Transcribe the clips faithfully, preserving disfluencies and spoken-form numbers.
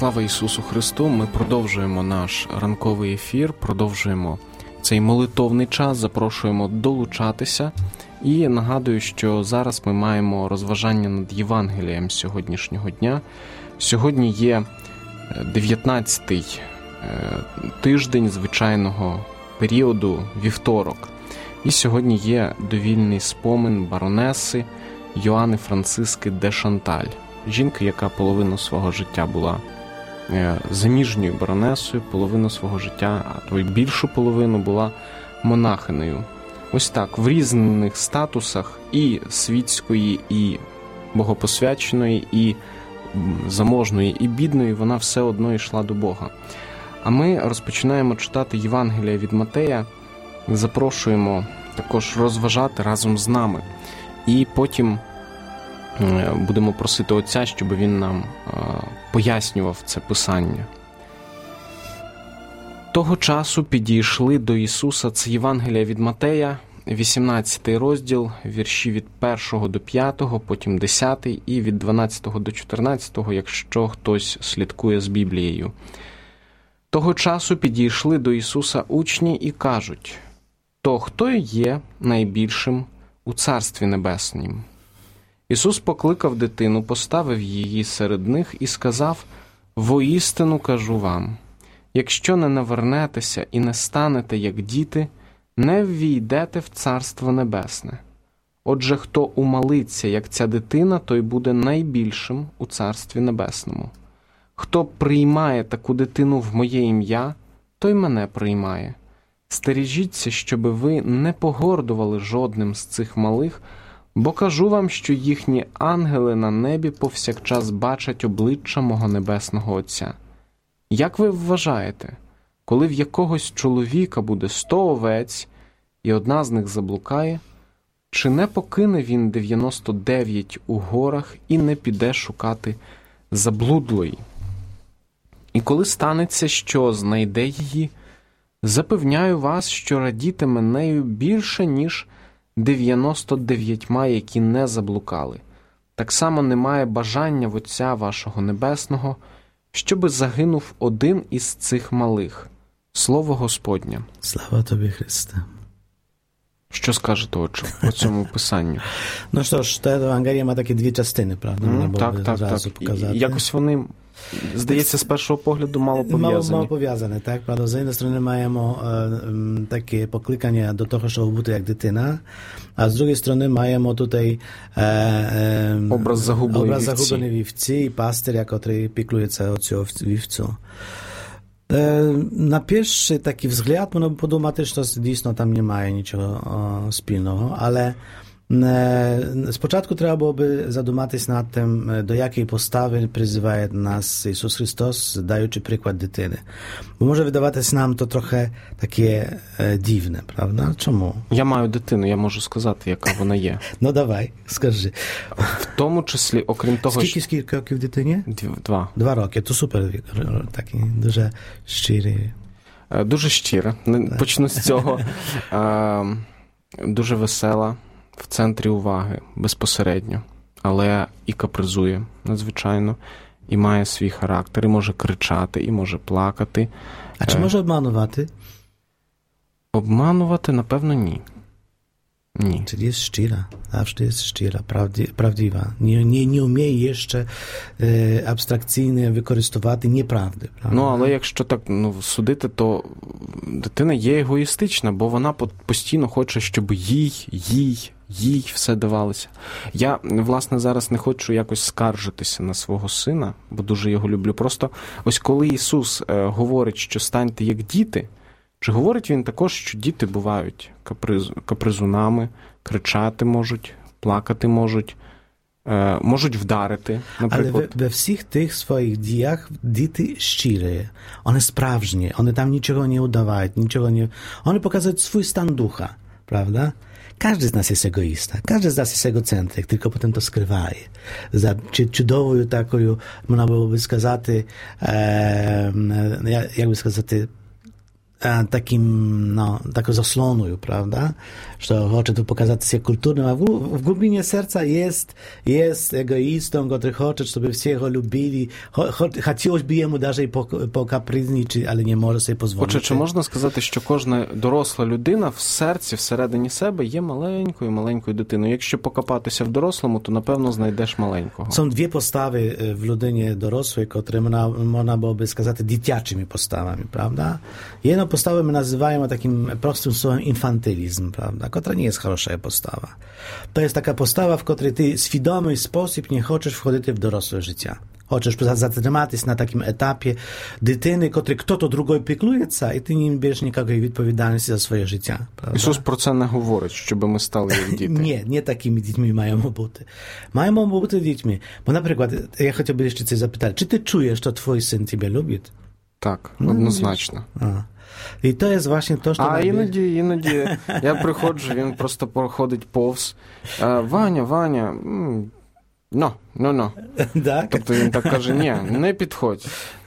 Слава Ісусу Христу! Ми продовжуємо наш ранковий ефір, продовжуємо цей молитовний час, запрошуємо долучатися. І нагадую, що зараз ми маємо розважання над Євангелієм сьогоднішнього дня. Сьогодні є дев'ятнадцятий тиждень звичайного періоду, вівторок. І сьогодні є довільний спомин баронеси Йоанни Франциски де Шанталь. Жінка, яка половину свого життя була заміжньою баронесою, половину свого життя, а то й більшу половину була монахинею. Ось так, в різних статусах і світської, і богопосвяченої, і заможної, і бідної, вона все одно йшла до Бога. А ми розпочинаємо читати Євангелія від Матея, запрошуємо також розважати разом з нами. І потім будемо просити Отця, щоб він нам пояснював це Писання. Того часу підійшли до Ісуса, це Євангелія від Матея, вісімнадцятий розділ, вірші від першого до п'ятого, потім десятий і від дванадцятого до чотирнадцятого, якщо хтось слідкує з Біблією. Того часу підійшли до Ісуса учні і кажуть: «То хто є найбільшим у Царстві Небеснім?» Ісус покликав дитину, поставив її серед них і сказав: «Воістину кажу вам, якщо не навернетеся і не станете, як діти, не ввійдете в Царство Небесне. Отже, хто умалиться, як ця дитина, той буде найбільшим у Царстві Небесному. Хто приймає таку дитину в моє ім'я, той мене приймає. Стережіться, щоби ви не погордували жодним з цих малих, бо кажу вам, що їхні ангели на небі повсякчас бачать обличчя мого небесного Отця. Як ви вважаєте, коли в якогось чоловіка буде сто овець, і одна з них заблукає, чи не покине він дев'яносто дев'ять у горах і не піде шукати заблудлої? І коли станеться, що знайде її, запевняю вас, що радітиме нею більше, ніж дев'яносто дев'ятьма, які не заблукали. Так само немає бажання в Отця вашого Небесного, щоби загинув один із цих малих. Слово Господнє. Слава тобі, Христе. Що скажете, Отче, по цьому писанню? Ну що ж, та Євангелія має такі дві частини, правда? Mm, так, так, так. Показати. Якось вони, здається, з першого погляду мало пов'язані. Мало, мало пов'язані, так, правда. З однієї сторони маємо е, таке покликання до того, щоб бути як дитина, а з другої сторони маємо тут е, е, образ загубленої вівці. загубленої вівці і пастир, який піклується о цю вівцю. На перший такий взгляд можна подумати, що дійсно там немає нічого спільного, але спочатку треба було би задуматись над тим, до якої постави призиває нас Ісус Христос, даючи приклад дитини. Бо може видаватись нам то трохи таке дивне, правда? Чому? Я маю дитину, я можу сказати, яка вона є. Ну давай, скажи. В тому числі, окрім того... Скільки, скільки років дитині? Два. Два роки, то супер, такий, дуже щирий. Дуже щира. Почну з цього. Дуже весела. В центрі уваги, безпосередньо, але і капризує надзвичайно, і має свій характер, і може кричати, і може плакати. А чи може обманувати? Обманувати, напевно, ні. Ні. Czyli jest szczera, zawsze jest szczera, prawdziwa. Nie, nie, nie umie jeszcze e, abstrakcyjnie wykorzystywać nieprawdy. Prawda? Ну, але якщо так ну, судити, то дитина є егоїстична, бо вона постійно хоче, щоб їй, їй, їй все давалося. Я, власне, зараз не хочу якось скаржитися на свого сина, бо дуже його люблю. Просто ось коли Ісус е, говорить, що станьте як діти, чи говорить він також, що діти бувають каприз, капризунами, кричати можуть, плакати можуть, е, можуть вдарити, наприклад. Але we всіх тих своїх діях діти щирі, вони справжні, вони там нічого не удають, нічого не... Вони показують свій стан духа, правда? Każdy z nas jest egoista, każdy z nas jest egocentryk, tylko potem to skrywaje. Za чудовою такою, можна було би сказати, е, як би сказати, takim, no, taką zasłoną, prawda? Że chce tu pokazać się kulturnym, a w, w głębinie serca jest, jest egoistą, który chce, żeby wszyscy go lubili. Chciałby jemu даже покапризничати, але не може собі дозволити. Отже, чи можна сказати, що кожна доросла людина в серці, всередині себе є маленькою-маленькою дитиною? Якщо покопатися в дорослому, то, напевно, знайдеш маленького. Są dwie postawy w ludynie dorosłej, które można, można byłoby сказать dzieciaczymi postawami, prawda? Jedną postawę my nazywamy takim prostym słowem infantylizm, prawda? Która nie jest хороша postawa. To jest taka postawa, w której ty w świadomy sposób nie chcesz wchodzić w dorosłe życie. Chcesz zatrzymać się na takim etapie dytyny, który kto to drugi piekluje się i ty nie bierzesz nikakiej odpowiedzialności za swoje życie. Prawda? Ісус про це не говорить, щоб ми стали як діти. Nie, nie takimi dziećmi mają bути. Mają bути dziećmi. Bo na przykład, ja chciałbym jeszcze cię zapytać, czy ty czujesz, że twój syn ciebie lubi? Так, однозначно. А. І то є właśnie to, що... А іноді, іноді я приходжу, він просто проходить повз. Ваня, Ваня, ну, ну, ну. Так? Тобто він так каже, ні, не підходь.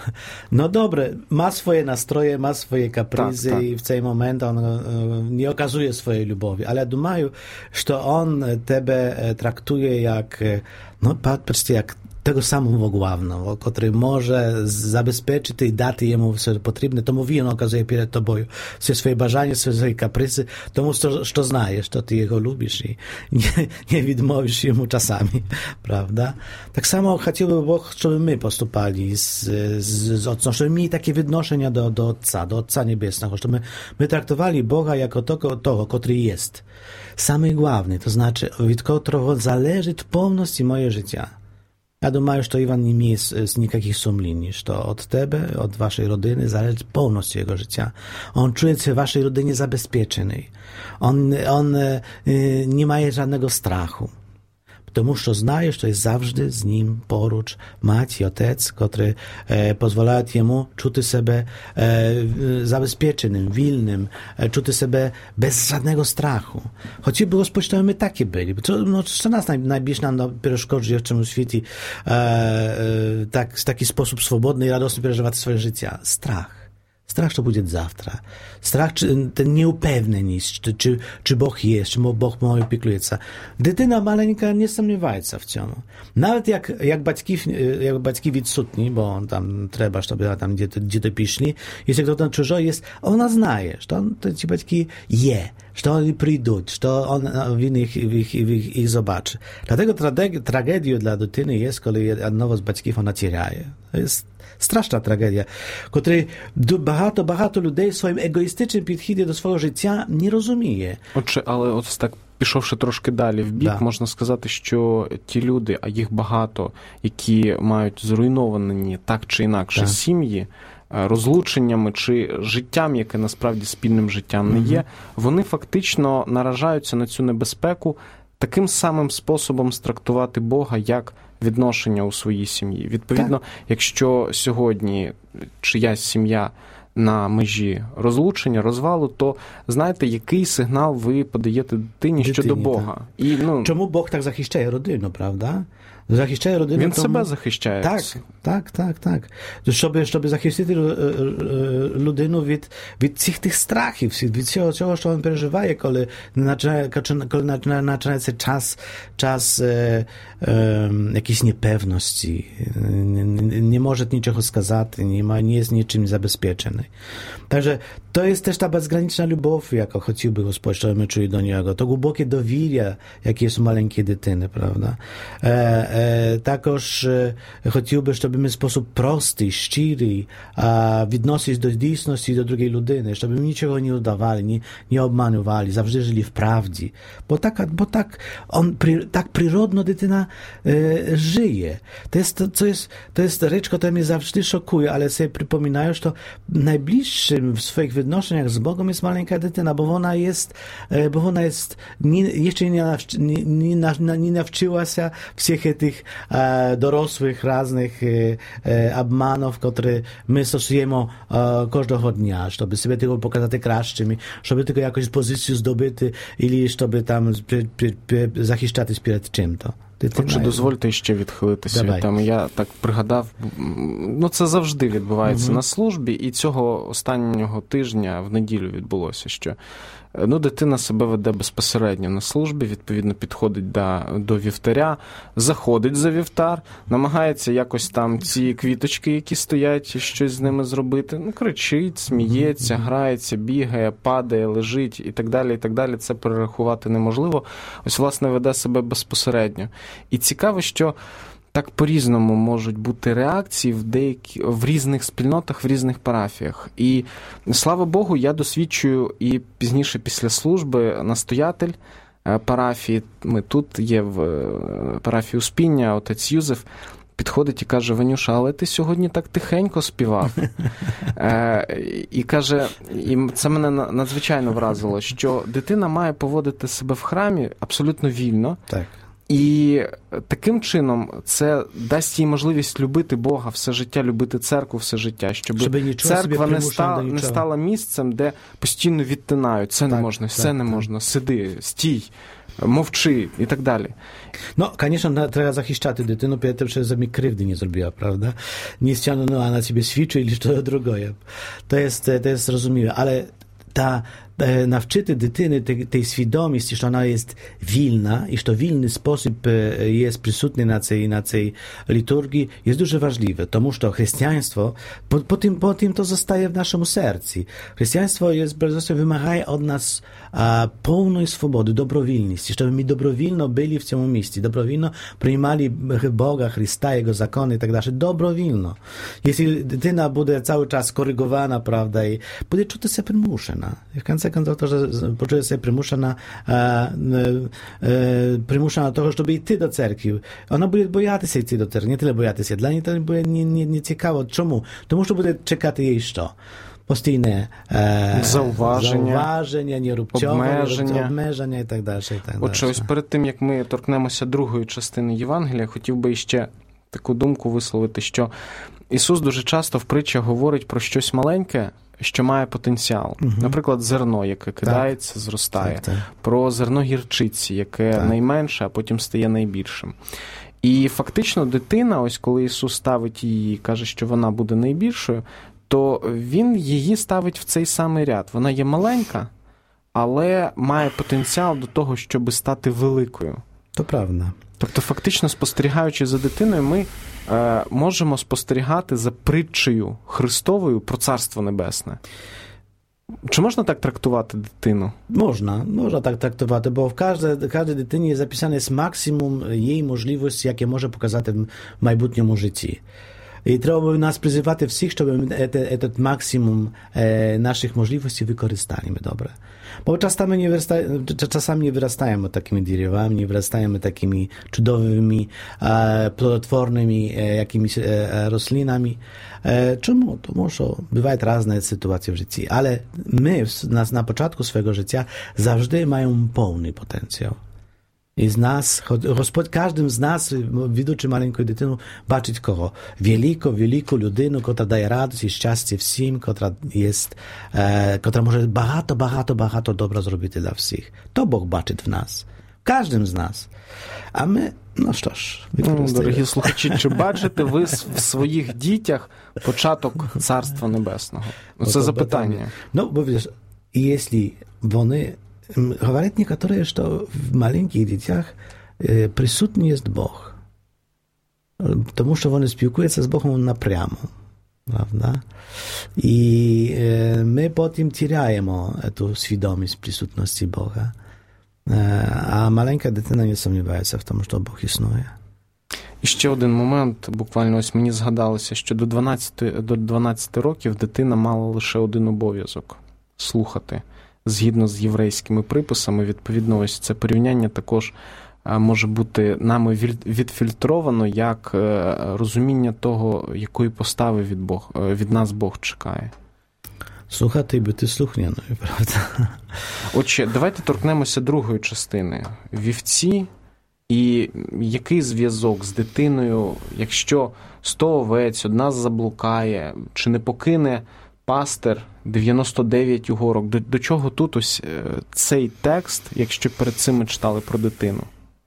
No dobre, ma swoje nastroje, ma swoje kapryzy tak, tak. I w ten moment on nie okazuje swojej lubowi, ale думаю, że on tebe traktuje jak, no patrzcie, jak tego samego głównego, który może zabezpieczyć i dać jemu co potrzebne, to mówi, on okazuje przed tobą wszystkie swoje bażania, swoje kaprysy, tomu, co, co znajesz, to ty jego lubisz i nie, nie відмовиш jemu czasami, prawda? Tak samo chciałby Bóg, żeby my postupali z, z, z Ojcem, żeby mieli takie odnoszenia do, do Otca, do Otca Niebiesnego, żeby my traktowali Boga jako tego, tego który jest. Samый główny, to znaczy, od którego zależy pełność moje życia. Ja думаю, że Iwan nie ma z nikakich sumlin, że od tebe, od waszej rodziny zależy pełność jego życia. On czuje się w waszej rodzinie zabezpieczony. On, on y, nie ma żadnego strachu. Тому що знає, що є завжди з ним поруч мать і отець, котрі е, дозволяють йому чути себе е, забезпеченим, вільним, е, чути себе без żadnego strachu. Хотів би, Господь, щоб ми такі були. No, що нас най, найбільш нам перешкоджує в цьому світі е, е, так, в такий спосіб свободний і радосно переживати своє життя? Strach. Strach, co będzie zawtra. Strach, czy, ten nieupewnienie, czy, czy, czy Bóg jest, czy Bóg może opiekuje się. Dytyna maleńka nie sumniewaje się w tym. Nawet jak, jak батьки, jak батьки відсутні, bo tam trzeba, żeby tam gdzie, gdzie to piszli, jeśli ktoś tam чужой jest, ona znaje, że on, to ci батьки je, że oni przyjdą, że on w ich, ich, ich, ich zobaczy. Dlatego tragedią dla dytyny jest, kiedy jednego z батьків ona теряje. To jest straszna tragedia, której багато, багато людей в своїм егоїстичним підході до свого життя не розуміє. Отже, але ось так, пішовши трошки далі в бік, да. Можна сказати, що ті люди, а їх багато, які мають зруйновані так чи інакше да. Сім'ї, розлученнями чи життям, яке насправді спільним життям не є, угу. Вони фактично наражаються на цю небезпеку таким самим способом страктувати Бога, як відношення у своїй сім'ї. Відповідно, так. Якщо сьогодні чиясь сім'я на межі розлучення, розвалу, то знаєте, який сигнал ви подаєте дитині, дитині щодо Бога? І, ну... Чому Бог так захищає родину, правда? Захищає родину. Він тому... себе захищає. Так, так, так, так. Щоб, щоб захистити людину від, від цих тих страхів, від цього, цього, що він переживає, коли починає, коли починається час, час е, е, якісь непевності, не, не може нічого сказати, не, ma, nie jest niczym zabezpieczony. Także to jest też ta bezgraniczna любов, яку хотів би Господь, щоб ми чули до нього. То глибоке довір'я, яке є у маленької дитини, правда? Е, е, також е, хотів би, щоб ми в спосіб простий, щирий е, відносились до дійсності до другої людини, щоб ми нічого не удавали, не, не обманювали, завжди жили в правді. Бо так, бо так, on, pri, tak przyrodno dytyna e, żyje. To jest, to, jest, to jest rzecz, która mnie zawsze szokuje, ale sobie przypominają, że to najbliższym w swoich odnoszeniach z Bogiem jest maleńka dytyna, bo ona jest, bo ona jest nie, jeszcze nie, nie, nie, nie nawczyła się wszystkich tych e, dorosłych, różnych e, obmanów, które my stosujemy e, każdego dnia, żeby sobie tego pokazać kraszczymi, żeby tylko jakąś pozycję zdobyty, ili żeby tam zachiszczać przed czym to. Дитина... Отже, дозвольте ще відхилитися Давай. від теми. Я так пригадав, ну це завжди відбувається угу. на службі, і цього останнього тижня в неділю відбулося, що ну, дитина себе веде безпосередньо на службі, відповідно підходить до, до вівтаря, заходить за вівтар, намагається якось там ці квіточки, які стоять, щось з ними зробити, ну, кричить, сміється, грається, бігає, падає, лежить і так далі, і так далі. Це перерахувати неможливо. Ось, власне, веде себе безпосередньо. І цікаво, що так по-різному можуть бути реакції в деякі, в різних спільнотах, в різних парафіях. І, слава Богу, я досвідчую і пізніше після служби настоятель парафії, ми тут є в парафії Успіння, отець Юзеф, підходить і каже: Ванюша, але ти сьогодні так тихенько співав. Е, і каже, і це мене надзвичайно вразило, що дитина має поводити себе в храмі абсолютно вільно. Так. І таким чином це дасть їй можливість любити Бога все життя, любити церкву все життя, щоб, щоб церква не стала, не стала місцем, де постійно відтинають. Це так, не можна, все так, не так. можна, сиди, стій, мовчи і так далі. No, конечно, треба захищати дитину перед тим, щоб mi krzywdy nie zrobiła, prawda? Nie ściągnęła na ciebie свічу или що другое. To jest, to jest zrozumiałe, ale ta навчити дитини tej свідомості, що вона є вільна, і що вільний спосіб є присутній на цій, на цій літургії, є дуже важливе, тому що християнство, потім, потім то zostaje w naszym sercu. Християнство jest, wymagає od nas a, pełnej swobody, dobrowilności, żeby my dobrowilno byli w tym miejscu, dobrowilno przyjmali Boga, Chrysta, Jego zakony i tak dalej, dobrowilno. Jeśli dytyna będzie cały czas korygowana, prawda, i będzie czuć się przymuszona. W końcu końców to, że poczuje się przymuszona, przymuszona do tego, żeby iść do cerkwi. Ona będzie bojać się iść do cerkwi, nie tyle bojać się. Dla niej to będzie nie, nie, nie ciekawe. Czemu? Тому що буде чекати їй що? Постійне е, зауваження, зауваження, не руб цього, обмеження. обмеження і так далі. І так Отже, ось перед тим, як ми торкнемося другої частини Євангелія, хотів би ще таку думку висловити, що Ісус дуже часто в притчах говорить про щось маленьке, що має потенціал. Угу. Наприклад, зерно, яке кидається, так. зростає. Так, так. Про зерно гірчиці, яке так. найменше, а потім стає найбільшим. І фактично дитина, ось коли Ісус ставить її і каже, що вона буде найбільшою, то Він її ставить в цей самий ряд. Вона є маленька, але має потенціал до того, щоб стати великою. То правда. Тобто, фактично, спостерігаючи за дитиною, ми е, можемо спостерігати за притчею Христовою про Царство Небесне. Чи можна так трактувати дитину? Можна, можна так трактувати, бо в кожній, кожній дитині є записане максимум її можливості, яке може показати в майбутньому житті. І треба нас призивати всіх, щоб цей максимум наших можливостей використали добре. Bo czasami nie, wyrasta, czasami nie wyrastajemy takimi drzewami, nie wyrastajemy takimi cudowymi, e, plodotwornymi e, jakimiś e, roślinami. E, czemu? To może bywają różne sytuacje w życiu, ale my nas na początku swojego życia zawsze mają pełny potencjał. I z nas, Господь każdym z nas, widząc maleńką dитину, baczyć kogo? Wielką, wielką ludину, która daje radość i szczęście wszystkim, która jest, e, która może багато, багато, багато dobra zrobić dla wszystkich. To Bóg baczy w nas. W każdym z nas. A my, no що ж, дорогі слухачі, чи бачите ви в своїх дітях початок Царства Небесного? Це запитання. Ну, бо wiesz, jeśli вони говорят некоторые, что в маленьких детях э, присутний есть Бог. Потому что они спілкуються с Богом напряму. Правда? И э, мы потом теряем эту свідомість присутности Бога. Э, а маленька дитина не сумнівається в тому, що Бог існує. І ще один момент, буквально ось мені згадалося, що до дванадцяти, до дванадцяти років дитина мала лише один обов'язок – слухати. Згідно з єврейськими приписами, відповідно, ось це порівняння також може бути нами відфільтровано як розуміння того, якої постави від, Бог, від нас Бог чекає. Слухати і бути слухняною, правда? Отже, давайте торкнемося другої частини. Вівці і який зв'язок з дитиною, якщо сто овець, одна заблукає, чи не покине пастир дев'яносто дев'ять угорок. До, до чого тут ось цей текст, якщо перед цим ми читали про дитину?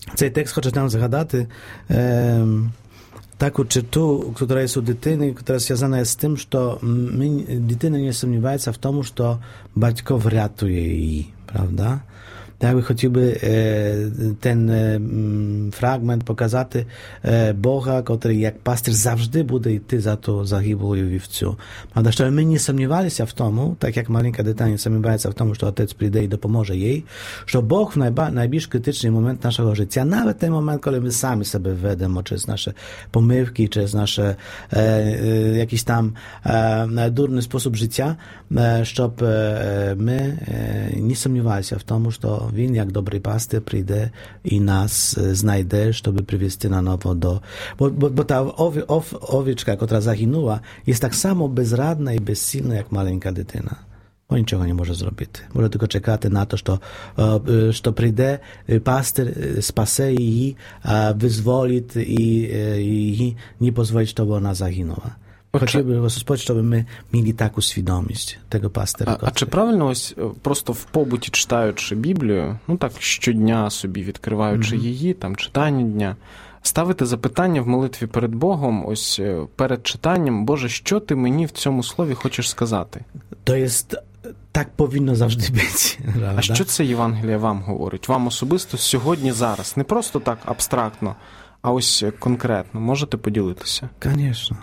Цей текст хоче нам згадати е, таку черту, яка є у дитини, яка зв'язана з тим, що ми, дитина не сумнівається в тому, що батько врятує її, правда? Ja bym chciałby ten fragment pokazać Boga, który jak pasterz zawsze będzie йти za to загиблою вівцю. Правда, що ми не сумнівалися в тому, так як маленька дитина не сумнівається в тому, що отець прийде і допоможе їй, що Бог в найба, найбільш критичний момент нашого життя, навіть той момент, коли ми самі себе ведемо через наші помилки, через наш е, е, якийсь там е, дурний спосіб життя, е, щоб е, ми е, не сумнівалися в тому, що Він, як добрий пастир, прийде і нас знайде, щоб привести на nowo do... Bo, bo, bo ta owi, ow, owieczka, która zaginęła, jest tak samo bezradna i bezsilna, jak maleńka dytyna. Bo niczego nie może zrobić. Może tylko czekać na to, że, że przyjdzie pastyr, spase jej, wyzwoli i, i nie pozwolić, żeby ona zaginęła. Хотів Господь, щоб ми мали таку свідомість того пастиря. А, а чи правильно ось просто в побуті читаючи Біблію, ну так щодня собі відкриваючи mm-hmm. її, там читання дня, ставити запитання в молитві перед Богом, ось перед читанням, Боже, що ти мені в цьому слові хочеш сказати? То є, так повинно завжди бути. А що це Євангеліє вам говорить? Вам особисто сьогодні, зараз? Не просто так абстрактно, а ось конкретно. Можете поділитися? Звісно.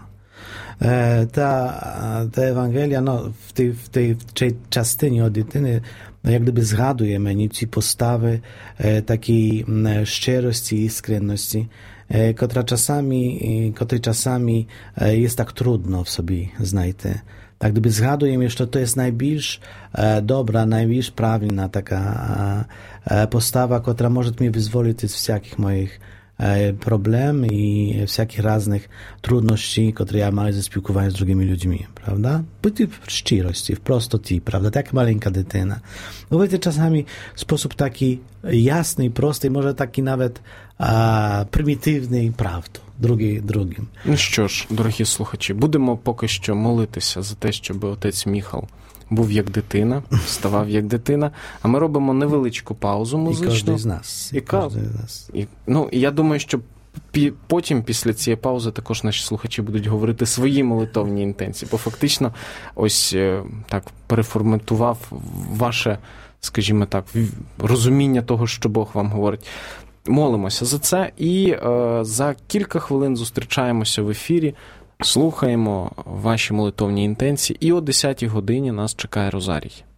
Ta, ta Ewangelia, no, w tej, w tej, w tej частині od дитини, jak gdyby zgaduje mені ці postawy e, takiej e, szczerości i iskrenności, e, która czasami, której czasami e, jest tak trudno w sobie znajти. Tak gdyby zgaduję mi, że to jest najbliż e, dobra, najbliż prawilna taka e, postawa, która może mnie wyzwolić z wszelkich moich problem i wszelkich różnych trudności, które ja mam ze spілкуванням z drugimi ludźmi, prawda? Być w szczerości, w prostocie, prawda? Tak maleńka dytyna. Mówicie czasami w sposób taki jasny i prosty, może taki nawet a, prymitywny i prawdą. Другий другим. Ну що ж, дорогі слухачі, будемо поки що молитися за те, щоб отець Міхал був як дитина, ставав як дитина, а ми робимо невеличку паузу музичну. І кожен з нас. І, і кожен з нас. І, ну, і я думаю, що пі, потім, після цієї паузи, також наші слухачі будуть говорити свої молитовні інтенції, бо фактично ось так переформатував ваше, скажімо так, розуміння того, що Бог вам говорить. Молимося за це і е, за кілька хвилин зустрічаємося в ефірі, слухаємо ваші молитовні інтенції, і о десятій годині нас чекає Розарій.